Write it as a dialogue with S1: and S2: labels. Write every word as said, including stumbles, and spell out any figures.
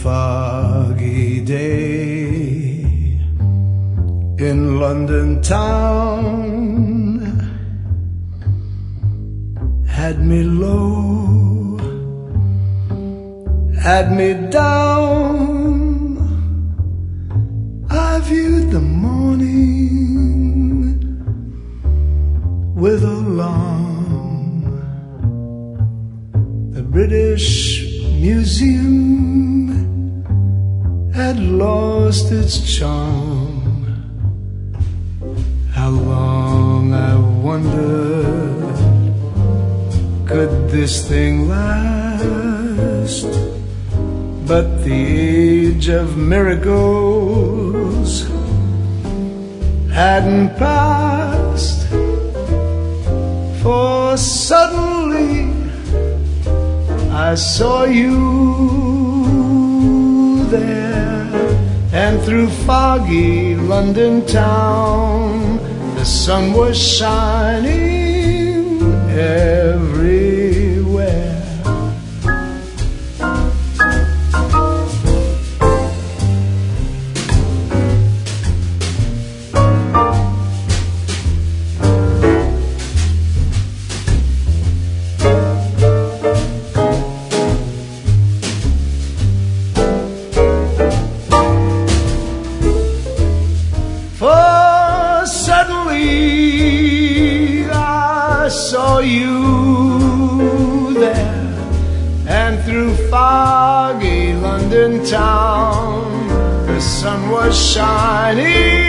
S1: foggy day in London town had me low, had me down. I viewed the morning with alarm. The British Museum had lost its charm. How long, I wondered, could this thing last? But the age of miracles hadn't passed, for suddenly I saw you there, and through foggy London town the sun was shining everywhere. For suddenly I saw you there, and through foggy London town the sun was shining